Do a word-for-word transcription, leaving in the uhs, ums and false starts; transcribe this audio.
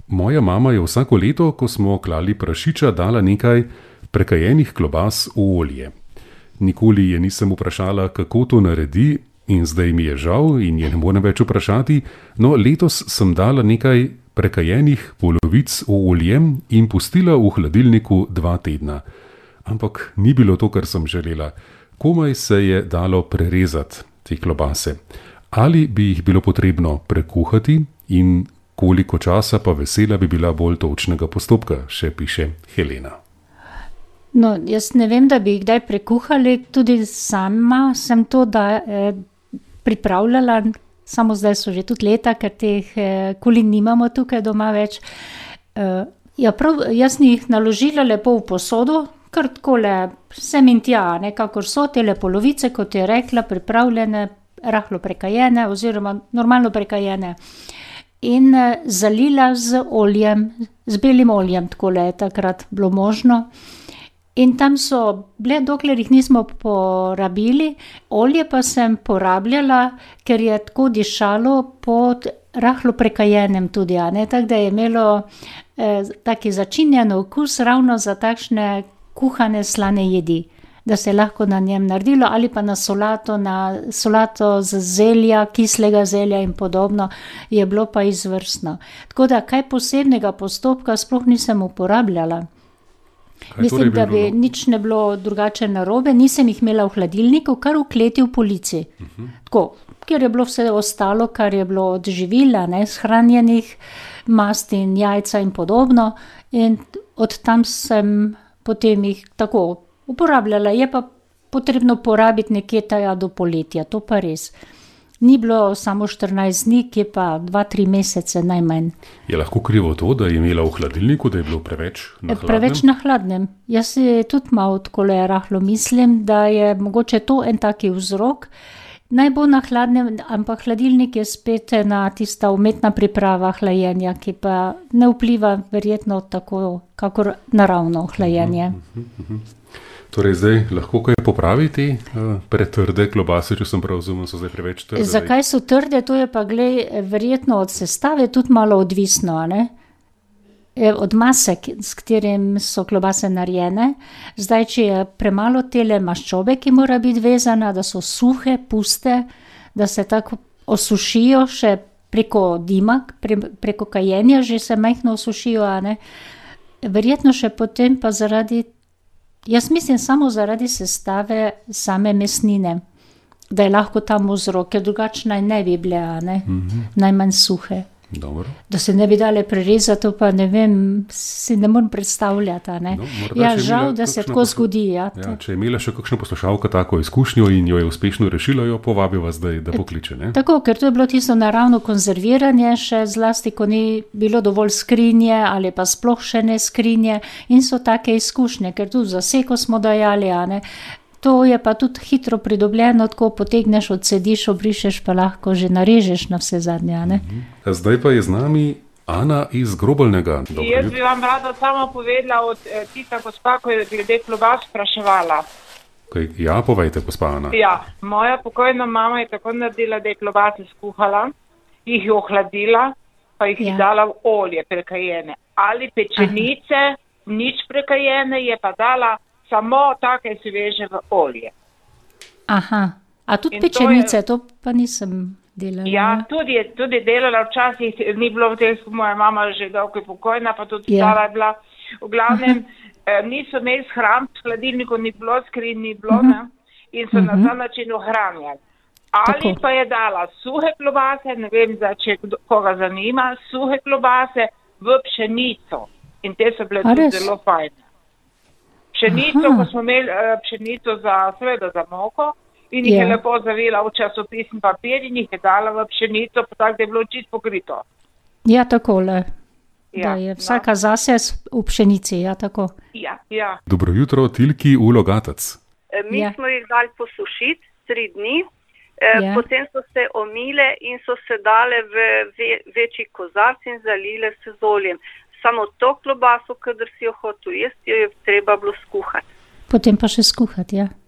Moja mama je vsako leto, ko smo klali prašiča, dala nekaj prekajenih klobas v olje. Nikoli je nisem vprašala, kako to naredi, in zdaj mi je žal in je ne morem več vprašati, no letos sem dala nekaj prekajenih polovic v olje in pustila v hladilniku dva tedna. Ampak ni bilo to, kar sem želela. Komaj se je dalo prerezati te klobase. Ali bi jih bilo potrebno prekuhati in koliko časa pa vesela bi bila bolj točnega postopka, še piše Helena. No, jaz ne vem, da bi jih kdaj prekuhali, tudi sama sem to da, eh, pripravljala, samo zdaj so že tudi leta, ker teh eh, kulin nimamo tukaj doma več. Eh, ja, prav, jaz jih naložila lepo v posodo, kar takole sem in tja, nekakor so tele polovice, kot je rekla, pripravljene, rahlo prekajene oziroma normalno prekajene. In eh, zalila z oljem, z belim oljem, takole je takrat bilo možno. In tam so bile, dokler jih nismo porabili, olje pa sem porabljala, ker je tako dišalo pod rahlo prekajenem tudi, a ne, tako da je imelo eh, taki začinjen okus ravno za takšne kuhane slane jedi, da se je lahko na njem naredilo ali pa na solato, na solato z zelja, kislega zelja in podobno, je bilo pa izvrstno. Tako da kaj posebnega postopka sploh nisem uporabljala. Kaj Mislim, torej bi da bi bilo? nič ne bilo drugače narobe, nisem jih imela v hladilniku, kar v kleti v polici. Uh-huh. Tako, kjer je bilo vse ostalo, kar je bilo od živila, ne, shranjenih, masti in jajca in podobno. In od tam sem potem jih tako uporabljala. Je pa potrebno porabiti nekje taja do poletja, to pa res. Ni bilo samo štirinajst dni, ki pa dva, tri mesece najmanj. Je lahko krivo to, da je imela v hladilniku, da je bilo preveč na hladnem? Preveč na hladnem. Jaz si tudi malo takole rahlo mislim, da je mogoče to en taki vzrok. Naj bo na hladnem, ampak hladilnik je spet ena tista umetna priprava hlajenja, ki pa ne vpliva verjetno tako, kakor naravno hlajenje. Uh-huh, uh-huh. Torej zdaj lahko kaj popraviti uh, pretrde klobase, če sem prav razumel, so zdaj preveč trde. Zakaj so trde, to je pa glej, verjetno od sestave tudi malo odvisno, a ne? Od mase, s katerim so klobase narejene. Zdaj, če je premalo tele maščobe, ki mora biti vezana, da so suhe, puste, da se tako osušijo še preko dima, pre, preko kajenja, že se majhno osušijo, a ne? Verjetno še potem pa zaradi, jaz mislim samo zaradi sestave same mesnine, da je lahko tam vzrok, ker drugačne ne bi bile, a ne? Mm-hmm. Najmanj suhe. Dobro. Da se ne bi dale prerezati, to pa ne vem, si ne morem predstavljati, a ne? No, morda, ja, če je žal, imela da se kakšna tako poslu- zgodi, ja. Ja, če je imela še kakšna poslušalka tako izkušnjo in jo je uspešno rešila, jo povabi vas, da, da pokliče, ne? Tako, ker to je bilo tisto naravno konzerviranje, še zlasti, ko ni bilo dovolj skrinje ali pa sploh še ne skrinje in so take izkušnje, ker tudi za seko smo dajali, a ne? To je pa tudi hitro pridobljeno, tako potegneš, odsediš, obrišeš, pa lahko že narežeš na vse zadnje, a ne? Zdaj pa je z nami Ana iz Grobelnega. Dobro Jaz jutro. bi vam rada samo povedala od eh, tista gospa, ko je glede klobas spraševala. Kaj, ja, povejte, gospa Ana. Ja, moja pokojna mama je tako naredila, da je klobase skuhala, jih je ohladila, pa jih Ja. je dala v olje prekajene. Ali pečenice, nič prekajene, je pa dala samo take sveže v olje. Aha, a tudi In to pečenice, to, to pa nisem delala. Ja, tudi je tudi delala včasih, ni bilo v teh, moja mama že dolgo je pokojna, pa tudi Ja. stara je bila. V glavnem, eh, niso imeli shramb, v hladilniku ni bilo, skrin ni bilo, Mhm. ne, in so na ta način ohranjali. Ali Tako. pa je dala suhe klobase, ne vem, za, če kdo- koga zanima, suhe klobase v pšenico. In te so bile A tudi res? zelo fajne. Pšenico, Aha. ko smo imeli eh, pšenico za, seveda za moko, in jih Ja. je lepo zavila v časopisni papir in jih je dala v pšenico, pa tako da je bilo čisto pokrito. Ja, takole, Ja, da je vsaka zase s- v pšenici, ja, tako. Ja, ja. Dobro jutro, Tilki v Logatec. E, Mi Ja. smo jih dali posušiti tri dni, e, Ja. potem so se omile in so se dale v ve, večji kozarc in zalile se z oljem. Samo to klobaso, kadar si jo hotel jesti, jo je treba bilo skuhati. Potem pa še skuhati, ja.